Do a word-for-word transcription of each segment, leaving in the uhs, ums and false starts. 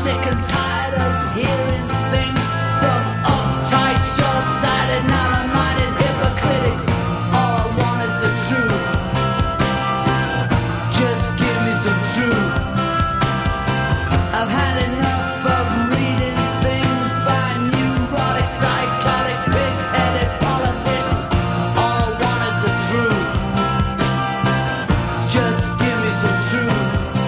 sick and tired of hearing things from uptight, short-sighted, narrow-minded hypocritics. All I want is the truth. Just give me some truth. I've had enough of reading things by neurotic, psychotic, big-headed politicians. All I want is the truth. Just give me some truth.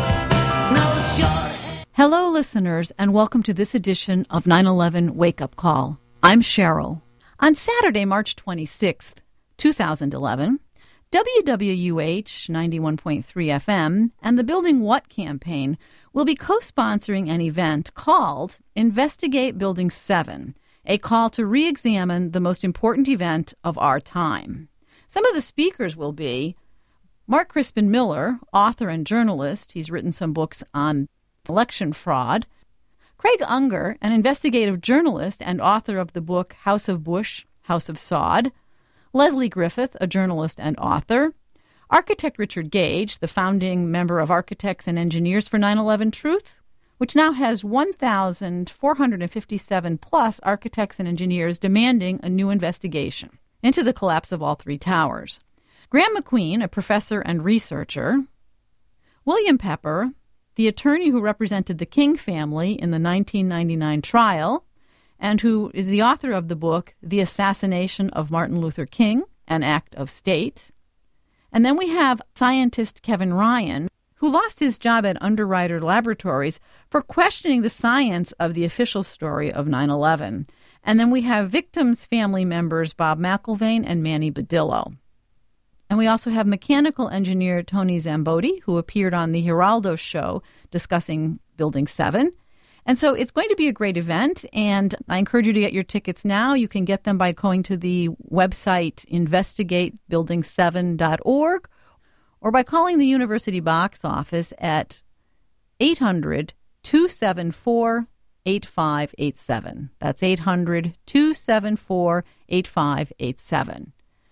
No short. Hello, listeners, and welcome to this edition of nine eleven Wake Up Call. I'm Cheryl. On Saturday, March twenty-sixth, twenty eleven, W W U H ninety-one point three F M and the Building What campaign will be co-sponsoring an event called Investigate Building seven, a call to re-examine the most important event of our time. Some of the speakers will be Mark Crispin Miller, author and journalist. He's written some books on election fraud. Craig Unger, an investigative journalist and author of the book House of Bush, House of Sod. Leslie Griffith, a journalist and author. Architect Richard Gage, the founding member of Architects and Engineers for nine eleven Truth, which now has one thousand four hundred fifty-seven plus architects and engineers demanding a new investigation into the collapse of all three towers. Graham McQueen, a professor and researcher. William Pepper, the attorney who represented the King family in the nineteen ninety-nine trial, and who is the author of the book The Assassination of Martin Luther King, An Act of State. And then we have scientist Kevin Ryan, who lost his job at Underwriter Laboratories for questioning the science of the official story of nine eleven. And then we have victims' family members Bob McIlvaine and Manny Badillo. And we also have mechanical engineer Tony Zambodi, who appeared on the Geraldo show discussing Building seven. And so it's going to be a great event, and I encourage you to get your tickets now. You can get them by going to the website investigate building seven dot org or by calling the University box office at eight hundred, two seven four, eight five eight seven. That's eight hundred, two seven four, eight five eight seven.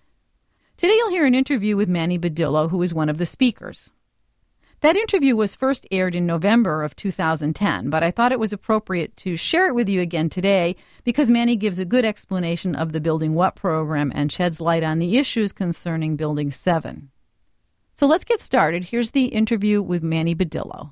Today you'll hear an interview with Manny Badillo, who is one of the speakers. That interview was first aired in November of two thousand ten, but I thought it was appropriate to share it with you again today because Manny gives a good explanation of the Building What program and sheds light on the issues concerning Building seven. So let's get started. Here's the interview with Manny Badillo.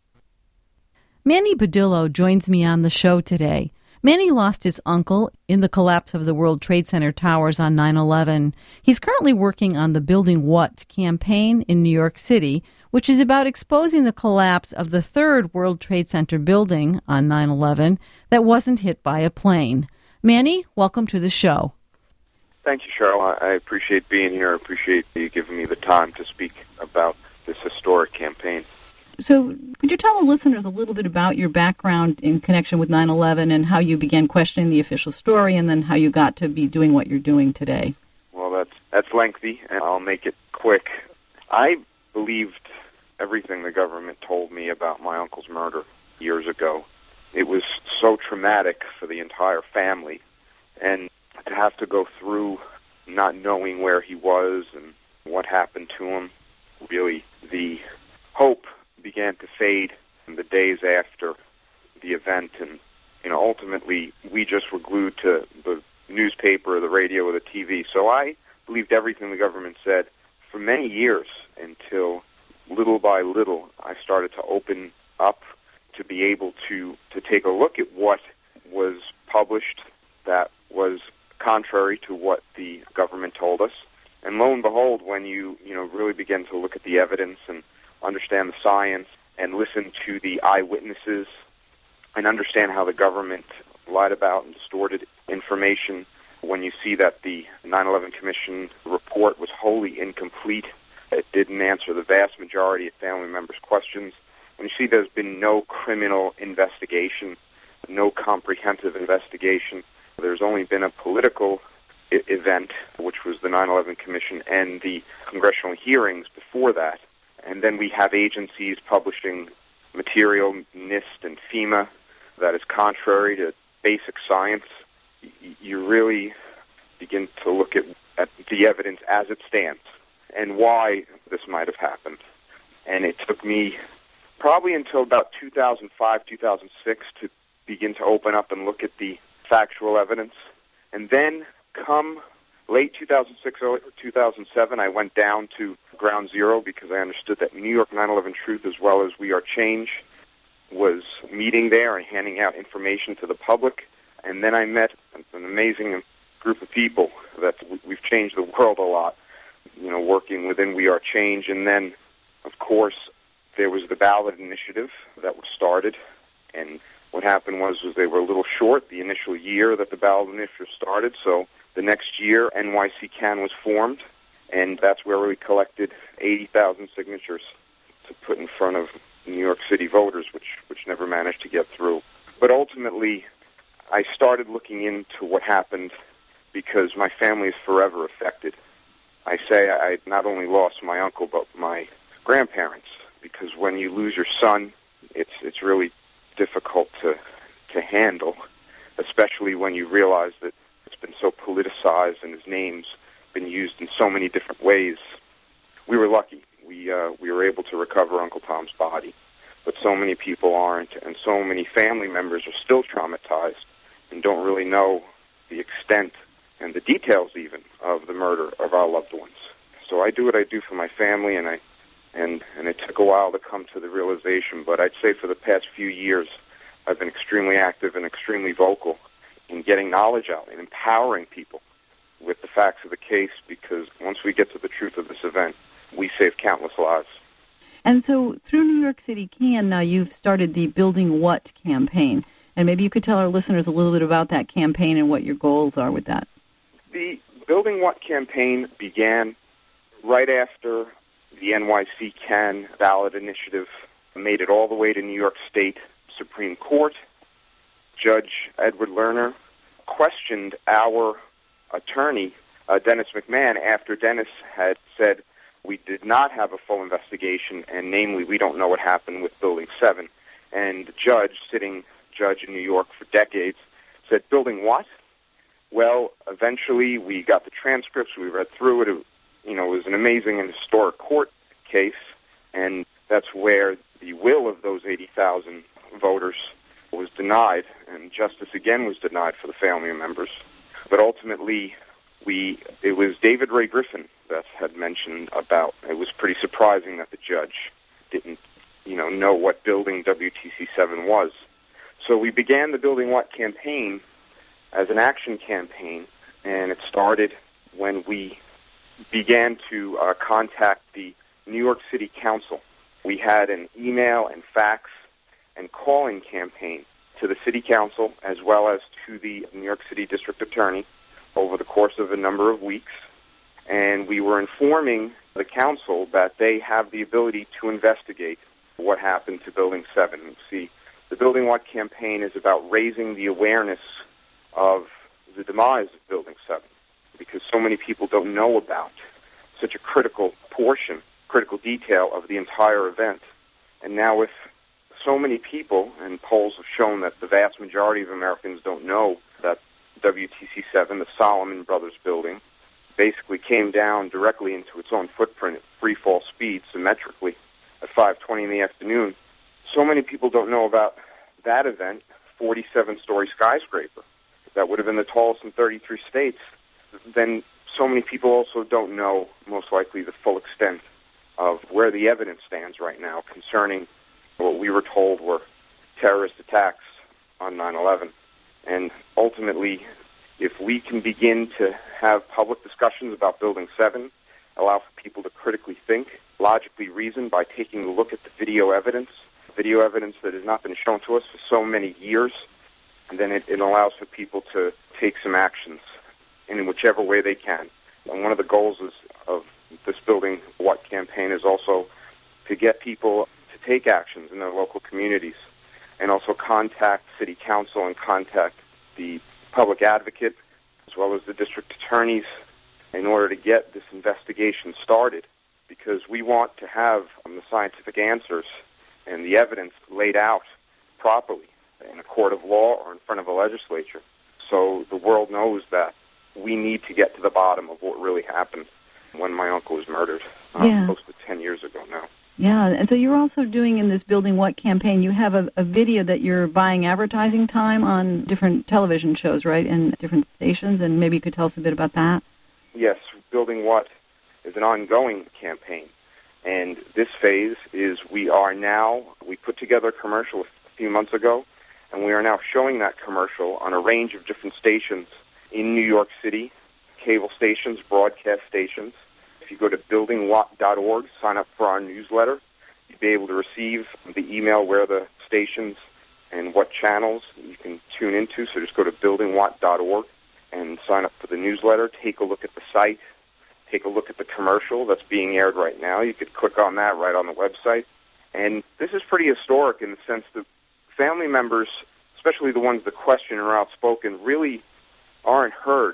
Manny Badillo joins me on the show today. Manny lost his uncle in the collapse of the World Trade Center towers on nine eleven. He's currently working on the Building What campaign in New York City, which is about exposing the collapse of the third World Trade Center building on nine eleven that wasn't hit by a plane. Manny, welcome to the show. Thank you, Cheryl. I appreciate being here. I appreciate you giving me the time to speak about this historic campaign. So could you tell the listeners a little bit about your background in connection with nine eleven and how you began questioning the official story and then how you got to be doing what you're doing today? Well, that's that's lengthy, and I'll make it quick. I believed everything the government told me about my uncle's murder years ago. It was so traumatic for the entire family, and to have to go through not knowing where he was and what happened to him, really the hope began to fade in the days after the event, and you know, ultimately we just were glued to the newspaper, or the radio, or the T V. So I believed everything the government said for many years until little by little I started to open up to be able to, to take a look at what was published that was contrary to what the government told us. And lo and behold, when you, you know, really begin to look at the evidence and understand the science and listen to the eyewitnesses and understand how the government lied about and distorted information, when you see that the nine eleven Commission report was wholly incomplete, it didn't answer the vast majority of family members' questions, when you see there's been no criminal investigation, no comprehensive investigation, there's only been a political I- event, which was the nine eleven Commission and the congressional hearings before that. And then we have agencies publishing material, NIST and FEMA, that is contrary to basic science. Y- you really begin to look at, at the evidence as it stands and why this might have happened. And it took me probably until about two thousand five, two thousand six to begin to open up and look at the factual evidence. And then come late two thousand six, two thousand seven, I went down to ground zero because I understood that New York nine eleven Truth, as well as We Are Change, was meeting there and handing out information to the public. And then I met an amazing group of people that we've changed the world a lot, you know, working within We Are Change. And then, of course, there was the ballot initiative that was started. And what happened was, was they were a little short the initial year that the ballot initiative started. So the next year, N Y C CAN was formed, and that's where we collected eighty thousand signatures to put in front of New York City voters, which, which never managed to get through. But ultimately, I started looking into what happened because my family is forever affected. I say I not only lost my uncle, but my grandparents, because when you lose your son, it's it's really difficult to to handle, especially when you realize that it's been so politicized and his name's been used in so many different ways. We were lucky. We uh, we were able to recover Uncle Tom's body, but so many people aren't, and so many family members are still traumatized and don't really know the extent and the details even of the murder of our loved ones. So I do what I do for my family, and I and and it took a while to come to the realization, but I'd say for the past few years I've been extremely active and extremely vocal in getting knowledge out and empowering people with the facts of the case, because once we get to the truth of this event, we save countless lives. And so through New York City CAN, now you've started the Building What campaign. And maybe you could tell our listeners a little bit about that campaign and what your goals are with that. The Building What campaign began right after the N Y C CAN ballot initiative made it all the way to New York State Supreme Court. Judge Edward Lerner questioned our attorney, uh, Dennis McMahon, after Dennis had said we did not have a full investigation, and namely, we don't know what happened with Building seven. And the judge, sitting judge in New York for decades, said, "Building what?" Well, eventually we got the transcripts, we read through it. It, you know, it was an amazing and historic court case, and that's where the will of those eighty thousand voters was denied, and justice again was denied for the family members. But ultimately, we it was David Ray Griffin that had mentioned about, it was pretty surprising that the judge didn't, you know, know what Building W T C seven was. So we began the Building What campaign as an action campaign, and it started when we began to uh, contact the New York City Council. We had an email and fax and calling campaign to the City Council as well as to the New York City District Attorney over the course of a number of weeks, and we were informing the council that they have the ability to investigate what happened to Building seven. See, the Building What campaign is about raising the awareness of the demise of Building seven, because so many people don't know about such a critical portion, critical detail of the entire event. And now with so many people, and polls have shown that the vast majority of Americans don't know that W T C seven, the Solomon Brothers building, basically came down directly into its own footprint at free fall speed symmetrically at five twenty in the afternoon. So many people don't know about that event, forty-seven story skyscraper that would have been the tallest in thirty-three states. Then so many people also don't know, most likely, the full extent of where the evidence stands right now concerning what we were told were terrorist attacks on nine eleven. And ultimately, if we can begin to have public discussions about Building seven, allow for people to critically think, logically reason by taking a look at the video evidence, video evidence that has not been shown to us for so many years, and then it, it allows for people to take some actions in whichever way they can. And one of the goals is, of this Building What campaign is also to get people to take actions in their local communities, and also contact City Council and contact the public advocate as well as the district attorneys in order to get this investigation started, because we want to have um, the scientific answers and the evidence laid out properly in a court of law or in front of a legislature, so the world knows that we need to get to the bottom of what really happened when my uncle was murdered um, yeah. close to ten years ago now. Yeah, and so you're also doing in this Building What campaign, you have a, a video that you're buying advertising time on different television shows, right, and different stations, and maybe you could tell us a bit about that? Yes, Building What is an ongoing campaign, and this phase is we are now, we put together a commercial a few months ago, and we are now showing that commercial on a range of different stations in New York City, cable stations, broadcast stations. If you go to building what dot org, sign up for our newsletter, you'll be able to receive the email where the stations and what channels you can tune into. So just go to building what dot org and sign up for the newsletter. Take a look at the site. Take a look at the commercial that's being aired right now. You could click on that right on the website. And this is pretty historic in the sense that family members, especially the ones that question or are outspoken, really aren't heard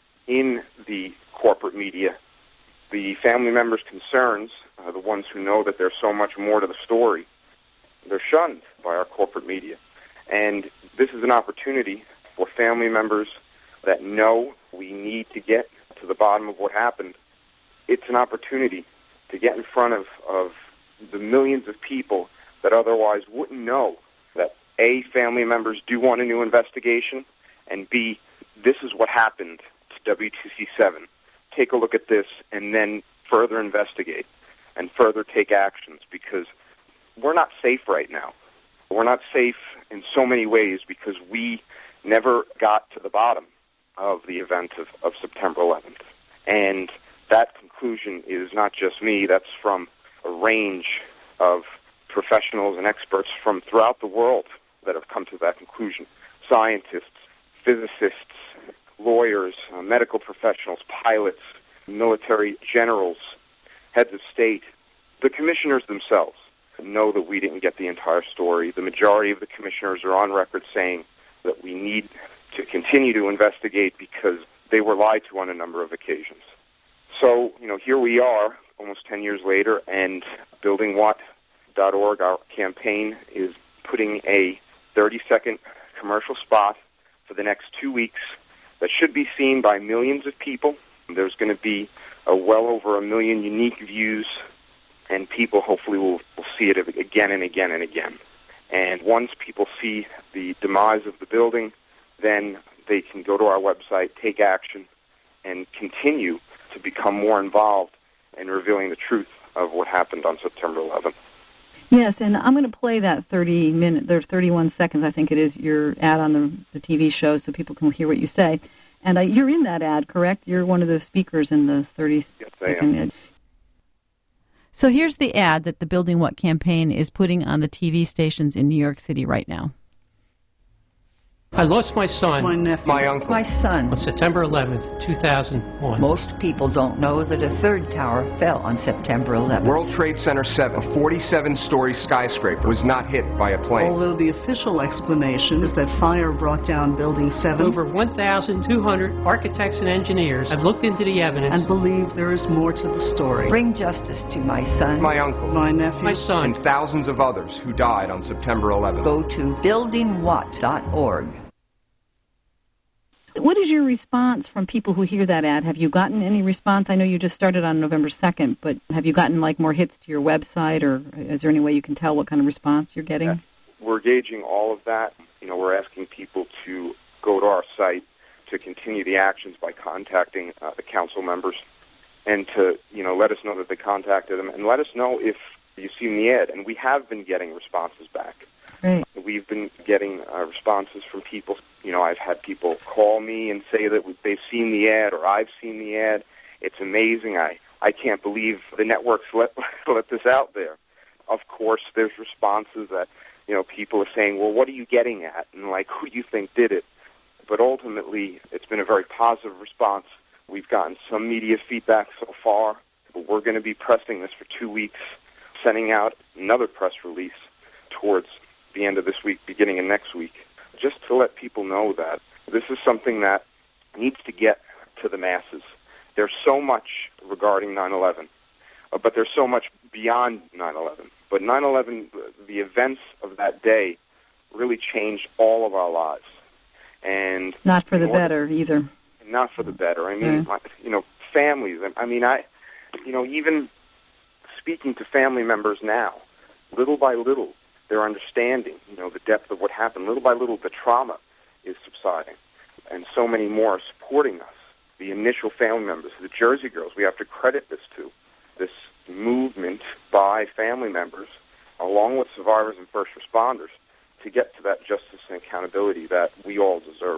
in the corporate media. The family members' concerns, uh, the ones who know that there's so much more to the story, they're shunned by our corporate media. And this is an opportunity for family members that know we need to get to the bottom of what happened. It's an opportunity to get in front of, of the millions of people that otherwise wouldn't know that, A, family members do want a new investigation, and B, this is what happened to W two C seven. Take a look at this and then further investigate and further take actions, because we're not safe right now. We're not safe in so many ways because we never got to the bottom of the event of, of September eleventh. And that conclusion is not just me. That's from a range of professionals and experts from throughout the world that have come to that conclusion. Scientists, physicists, lawyers, uh, medical professionals, pilots, military generals, heads of state. The commissioners themselves know that we didn't get the entire story. The majority of the commissioners are on record saying that we need to continue to investigate because they were lied to on a number of occasions. So, you know, here we are, almost ten years later, and building what dot org, our campaign, is putting a thirty-second commercial spot for the next two weeks that should be seen by millions of people. There's going to be a well over a million unique views, and people hopefully will, will see it again and again and again. And once people see the demise of the building, then they can go to our website, take action, and continue to become more involved in revealing the truth of what happened on September eleventh. Yes, and I'm going to play that thirty minute, there's thirty-one seconds, I think it is, your ad on the, the T V show so people can hear what you say. And uh, you're in that ad, correct? You're one of the speakers in the thirty-second ad. So here's the ad that the Building What campaign is putting on the T V stations in New York City right now. I lost my son, my nephew, my uncle, my son, on September eleventh, two thousand one. Most people don't know that a third tower fell on September eleventh. World Trade Center seven, a forty-seven story skyscraper, was not hit by a plane. Although the official explanation is that fire brought down Building seven. Over one thousand two hundred architects and engineers have looked into the evidence and believe there is more to the story. Bring justice to my son, my uncle, my nephew, my son, and thousands of others who died on September eleventh. Go to building what dot org. What is your response from people who hear that ad? Have you gotten any response? I know you just started on November second, but have you gotten like more hits to your website, or is there any way you can tell what kind of response you're getting? Yeah. We're gauging all of that. You know, we're asking people to go to our site to continue the actions by contacting uh, the council members and to, you know, let us know that they contacted them and let us know if you've seen the ad. And we have been getting responses back. Great. We've been getting uh, responses from people. You know, I've had people call me and say that they've seen the ad or I've seen the ad. It's amazing. I, I can't believe the networks let, let this out there. Of course, there's responses that, you know, people are saying, well, what are you getting at? And, like, who do you think did it? But ultimately, it's been a very positive response. We've gotten some media feedback so far, but we're going to be pressing this for two weeks, sending out another press release towards the end of this week, beginning of next week, just to let people know that this is something that needs to get to the masses. There's so much regarding nine eleven, uh, but there's so much beyond nine eleven. But nine eleven, the events of that day, really changed all of our lives. And not for the order, better either. Not for the better. I mean, yeah. my, you know, families. I mean, I, you know, even speaking to family members now, little by little, they're understanding, you know, the depth of what happened. Little by little, the trauma is subsiding. And so many more are supporting us. The initial family members, the Jersey Girls, we have to credit this to, this movement by family members, along with survivors and first responders, to get to that justice and accountability that we all deserve.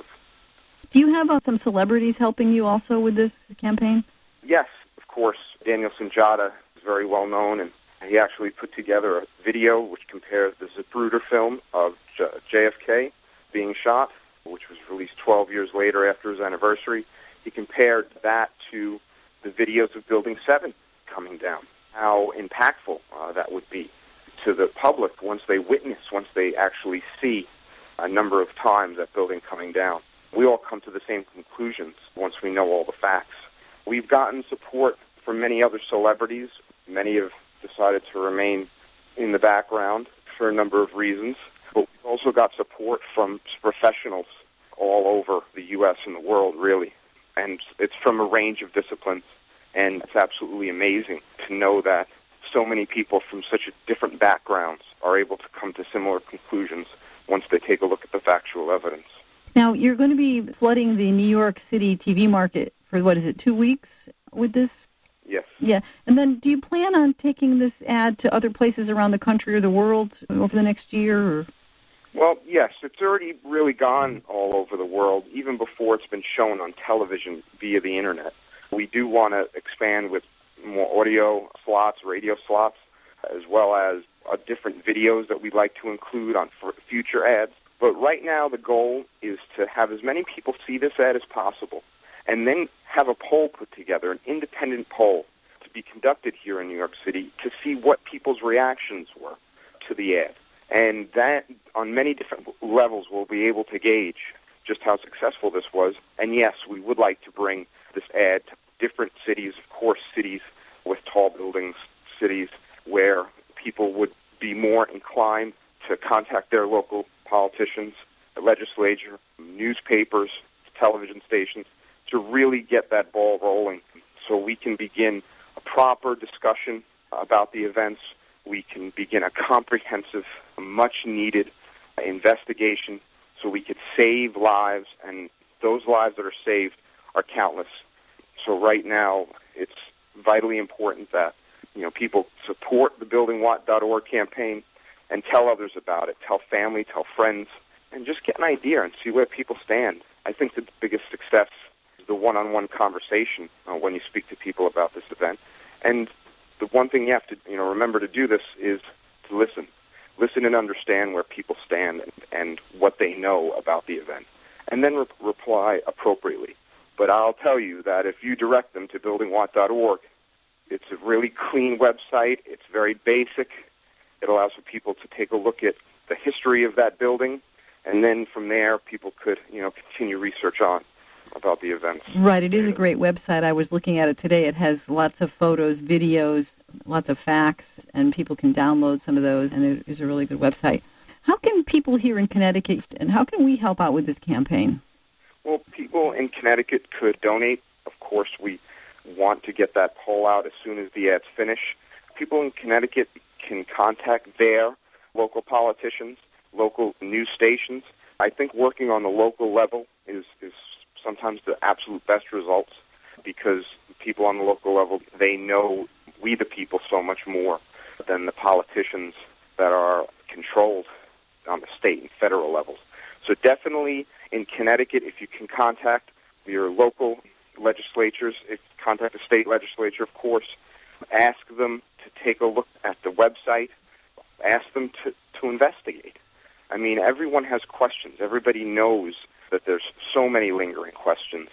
Do you have uh, some celebrities helping you also with this campaign? Yes, of course. Daniel Sunjata is very well known, and he actually put together a video which compares the Zapruder film of J F K being shot, which was released twelve years later after his anniversary. He compared that to the videos of Building seven coming down, how impactful uh, that would be to the public once they witness, once they actually see a number of times that building coming down. We all come to the same conclusions once we know all the facts. We've gotten support from many other celebrities. Many have decided to remain in the background for a number of reasons. But we've also got support from professionals all over the U S and the world, really. And it's from a range of disciplines. And it's absolutely amazing to know that so many people from such different backgrounds are able to come to similar conclusions once they take a look at the factual evidence. Now, you're going to be flooding the New York City T V market for, what is it, two weeks with this? Yes. Yeah. And then do you plan on taking this ad to other places around the country or the world over the next year? Or? Well, yes. It's already really gone all over the world, even before it's been shown on television via the Internet. We do want to expand with more audio slots, radio slots, as well as uh, different videos that we'd like to include on f- future ads. But right now the goal is to have as many people see this ad as possible, and then have a poll put together, an independent poll to be conducted here in New York City to see what people's reactions were to the ad. And that, on many different levels, we'll be able to gauge just how successful this was. And yes, we would like to bring this ad to different cities, of course, cities with tall buildings, cities where people would be more inclined to contact their local politicians, the legislature, newspapers, television stations, to really get that ball rolling so we can begin a proper discussion about the events. We can begin a comprehensive, much-needed investigation so we could save lives, and those lives that are saved are countless. So right now, it's vitally important that, you know, people support the building watt dot org campaign and tell others about it. Tell family, tell friends, and just get an idea and see where people stand. I think the biggest success is the one-on-one conversation uh, when you speak to people about this event. And the one thing you have to, you know, remember to do this is to listen. Listen and understand where people stand and, and what they know about the event. And then re- reply appropriately. But I'll tell you that if you direct them to building watt dot org, it's a really clean website. It's very basic. It allows for people to take a look at the history of that building, and then from there, people could, you know, continue research on about the events. Right. It is a great website. I was looking at it today. It has lots of photos, videos, lots of facts, and people can download some of those, and it is a really good website. How can people here in Connecticut, and how can we help out with this campaign? Well, people in Connecticut could donate. Of course, we want to get that poll out as soon as the ads finish. People in Connecticut can contact their local politicians, local news stations. I think working on the local level is, is sometimes the absolute best results, because people on the local level, they know we the people so much more than the politicians that are controlled on the state and federal levels. So definitely in Connecticut, if you can contact your local legislatures, if contact the state legislature, of course, ask them to take a look at the website, ask them to, to investigate. I mean, everyone has questions. Everybody knows that there's so many lingering questions.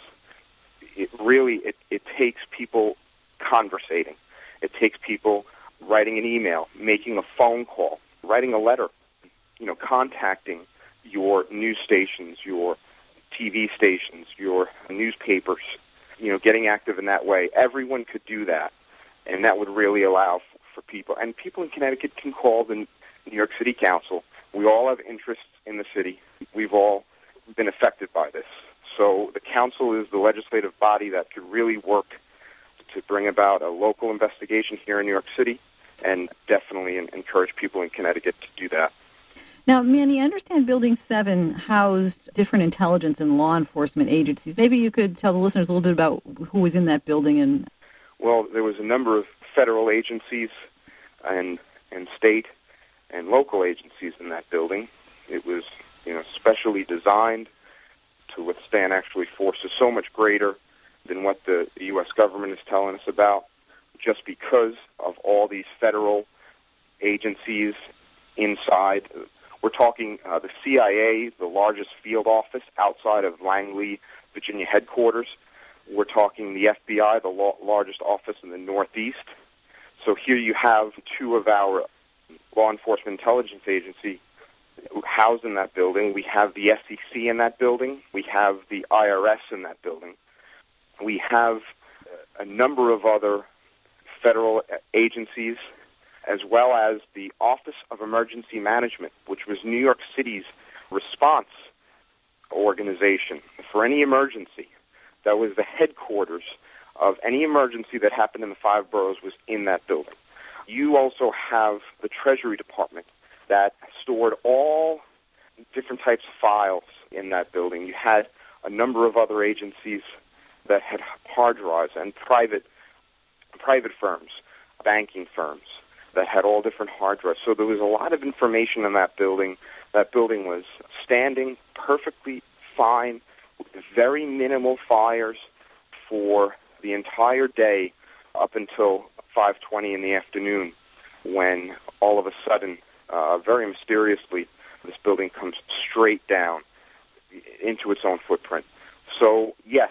It really, it, it takes people conversating. It takes people writing an email, making a phone call, writing a letter, you know, contacting your news stations, your T V stations, your newspapers, you know, getting active in that way. Everyone could do that, and that would really allow f- for people. And people in Connecticut can call the New York City Council. We all have interests in the city. We've all been affected by this. So the council is the legislative body that could really work to bring about a local investigation here in New York City. and definitely encourage people in Connecticut to do that. Now, Manny, I understand Building seven housed different intelligence and law enforcement agencies. Maybe you could tell the listeners a little bit about who was in that building. And Well, there was a number of federal agencies and and state and local agencies in that building. It was, you know, specially designed to withstand actually forces so much greater than what the U S government is telling us about, just because of all these federal agencies inside. We're talking uh, the C I A, the largest field office outside of Langley, Virginia headquarters. We're talking the F B I, the lo- largest office in the Northeast. So here you have two of our law enforcement intelligence agency housed in that building. We have the S E C in that building. We have the I R S in that building. We have a number of other federal agencies, as well as the Office of Emergency Management, which was New York City's response organization for any emergency. That was the headquarters of any emergency that happened in the five boroughs was in that building. You also have the Treasury Department that stored all different types of files in that building. You had a number of other agencies that had hard drives, and private private firms, banking firms, that had all different hard drives. So there was a lot of information in that building. That building was standing perfectly fine, with very minimal fires for the entire day up until five twenty in the afternoon, when all of a sudden, uh, very mysteriously, this building comes straight down into its own footprint. So, yes,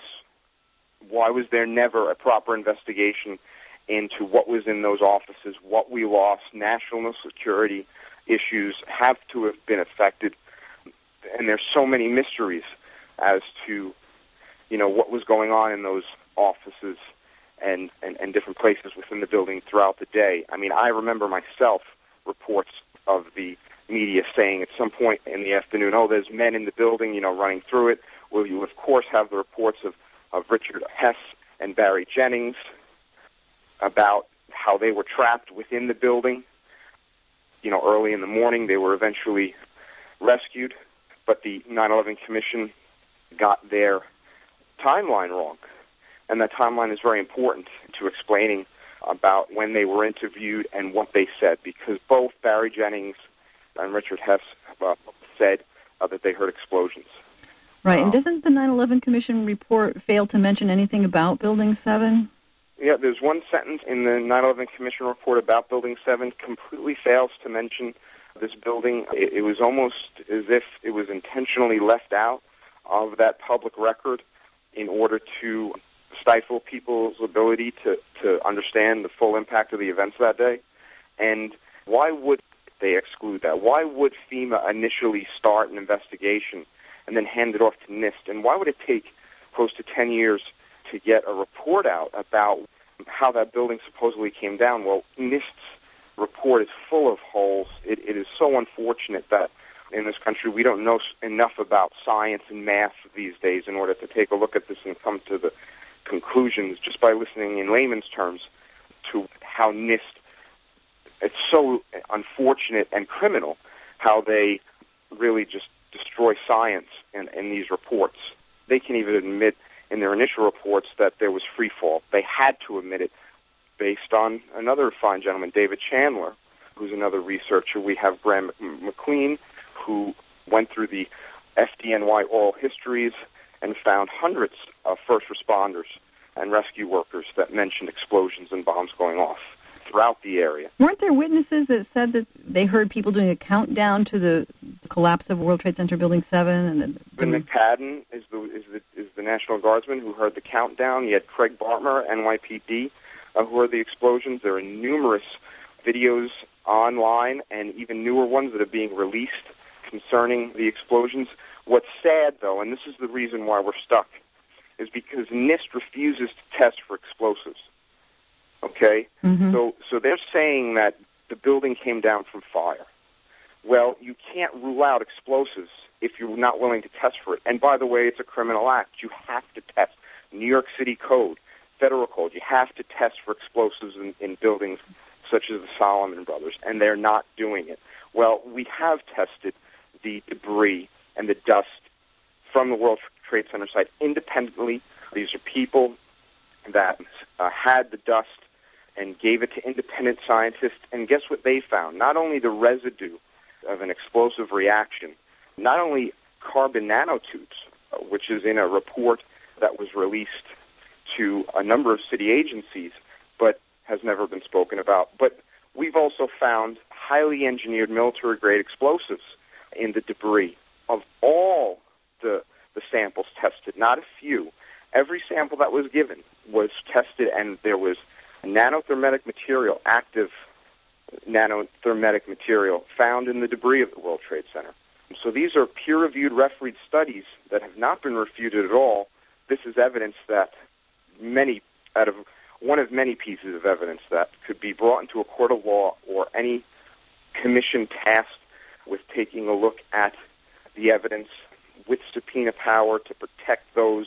why was there never a proper investigation into what was in those offices, what we lost? National security issues have to have been affected, and there's so many mysteries as to, you know, what was going on in those offices and, and, and different places within the building throughout the day. I mean, I remember myself reports of the media saying at some point in the afternoon, oh, there's men in the building, you know, running through it. Well, you, of course, have the reports of, of Richard Hess and Barry Jennings about how they were trapped within the building. You know, early in the morning, they were eventually rescued, but the nine eleven Commission got their timeline wrong. And that timeline is very important to explaining about when they were interviewed and what they said, because both Barry Jennings and Richard Hess uh, said uh, that they heard explosions. Right, and um, doesn't the nine eleven Commission report fail to mention anything about Building seven? Yeah, there's one sentence in the nine eleven Commission report about Building seven completely fails to mention this building. It, it was almost as if it was intentionally left out of that public record in order to stifle people's ability to, to understand the full impact of the events that day. And why would they exclude that? Why would FEMA initially start an investigation and then hand it off to NIST? And why would it take close to ten years to get a report out about how that building supposedly came down? Well, NIST's report is full of holes. It, it is so unfortunate that in this country we don't know enough about science and math these days in order to take a look at this and come to the conclusions just by listening in layman's terms to how NIST, it's so unfortunate and criminal how they really just destroy science in, in these reports. They can even admit in their initial reports that there was free fall. They had to admit it based on another fine gentleman, David Chandler, who's another researcher. We have Graham McQueen, who went through the F D N Y oral histories and found hundreds of first responders and rescue workers that mentioned explosions and bombs going off throughout the area. Weren't there witnesses that said that they heard people doing a countdown to the collapse of World Trade Center Building seven? And then Ben McPadden is the, is the is the National Guardsman who heard the countdown. You had Craig Bartmer, N Y P D, uh, who heard the explosions. There are numerous videos online and even newer ones that are being released concerning the explosions. What's sad, though, and this is the reason why we're stuck, is because NIST refuses to test for explosives. Okay? Mm-hmm. So so they're saying that the building came down from fire. Well, you can't rule out explosives if you're not willing to test for it. And by the way, it's a criminal act. You have to test. New York City Code, federal code, you have to test for explosives in, in buildings such as the Solomon Brothers, and they're not doing it. Well, we have tested the debris and the dust from the World Trade Center site independently. These are people that uh, had the dust and gave it to independent scientists, and guess what they found? Not only the residue of an explosive reaction, not only carbon nanotubes, uh, which is in a report that was released to a number of city agencies, but has never been spoken about, but we've also found highly engineered military-grade explosives in the debris of all the, the samples tested, not a few. Every sample that was given was tested, and there was nanothermetic material, active nanothermetic material, found in the debris of the World Trade Center. So these are peer-reviewed, refereed studies that have not been refuted at all. This is evidence that many, out of one of many pieces of evidence that could be brought into a court of law or any commission tasked with taking a look at the evidence with subpoena power to protect those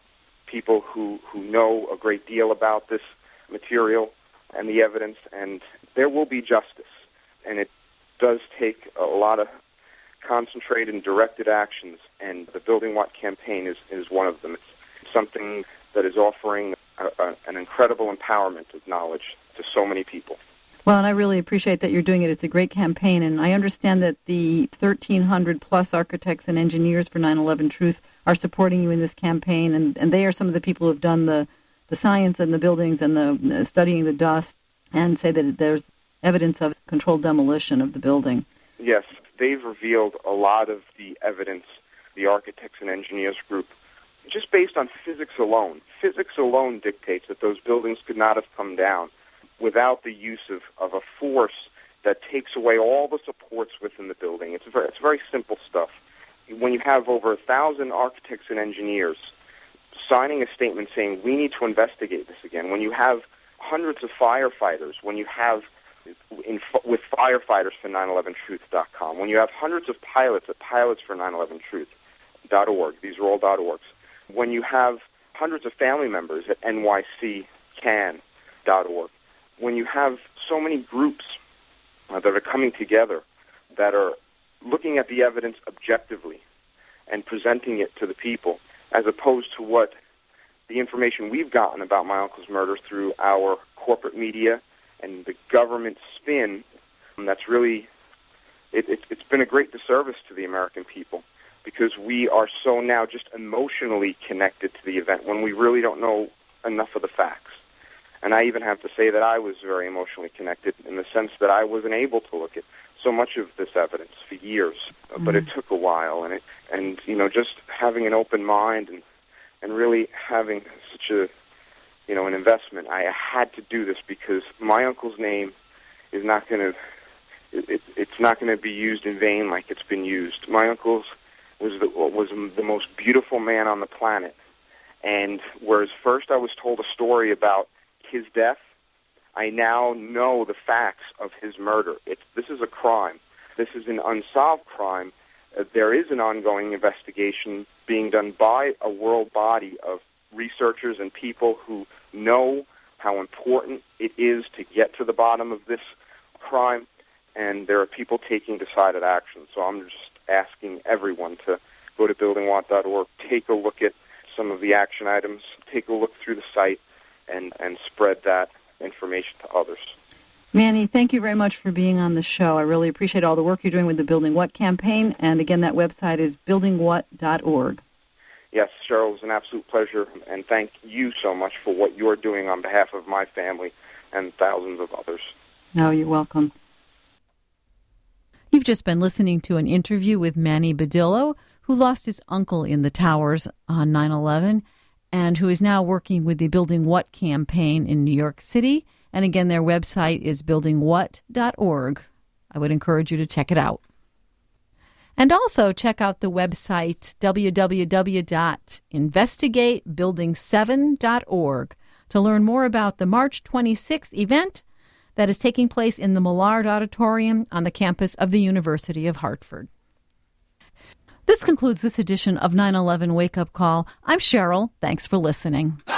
people who, who know a great deal about this material and the evidence, and there will be justice. And it does take a lot of concentrated and directed actions, and the Building What campaign is, is one of them. It's something that is offering a, a, an incredible empowerment of knowledge to so many people. Well, and I really appreciate that you're doing it. It's a great campaign, and I understand that the thirteen hundred plus architects and engineers for nine eleven Truth are supporting you in this campaign, and, and they are some of the people who have done the, the science and the buildings and the uh, studying the dust, and say that there's evidence of controlled demolition of the building. Yes, they've revealed a lot of the evidence, the architects and engineers group, just based on physics alone. Physics alone dictates that those buildings could not have come down without the use of, of a force that takes away all the supports within the building. It's very, it's very simple stuff. When you have over a thousand architects and engineers signing a statement saying, we need to investigate this again, when you have hundreds of firefighters, when you have in, with firefighters for nine eleven truth dot com, when you have hundreds of pilots at pilots for nine eleven truth dot org, these are all .orgs, when you have hundreds of family members at N Y C can dot org, when you have so many groups uh, that are coming together that are looking at the evidence objectively and presenting it to the people, as opposed to what the information we've gotten about my uncle's murder through our corporate media and the government spin, um, that's really, it, it, it's been a great disservice to the American people, because we are so now just emotionally connected to the event when we really don't know enough of the facts. And I even have to say that I was very emotionally connected in the sense that I wasn't able to look at so much of this evidence for years, mm-hmm. but it took a while. And, it, and you know, just having an open mind and, and really having such a, you know, an investment, I had to do this because my uncle's name is not going to, it, it, it's not going to be used in vain like it's been used. My uncle's was the, was the most beautiful man on the planet. And whereas first I was told a story about his death, I now know the facts of his murder. It's, this is a crime. This is an unsolved crime. Uh, there is an ongoing investigation being done by a world body of researchers and people who know how important it is to get to the bottom of this crime, and there are people taking decided action. So I'm just asking everyone to go to building what dot org, take a look at some of the action items, take a look through the site, and, and spread that information to others. Manny, thank you very much for being on the show. I really appreciate all the work you're doing with the Building What campaign. And again, that website is building what dot org. Yes, Cheryl, it was an absolute pleasure. And thank you so much for what you're doing on behalf of my family and thousands of others. Oh, you're welcome. You've just been listening to an interview with Manny Badillo, who lost his uncle in the towers on nine eleven, and who is now working with the Building What campaign in New York City. And again, their website is building what dot org. I would encourage you to check it out. And also check out the website w w w dot investigate building seven dot org to learn more about the March twenty-sixth event that is taking place in the Millard Auditorium on the campus of the University of Hartford. This concludes this edition of nine eleven Wake Up Call. I'm Cheryl. Thanks for listening.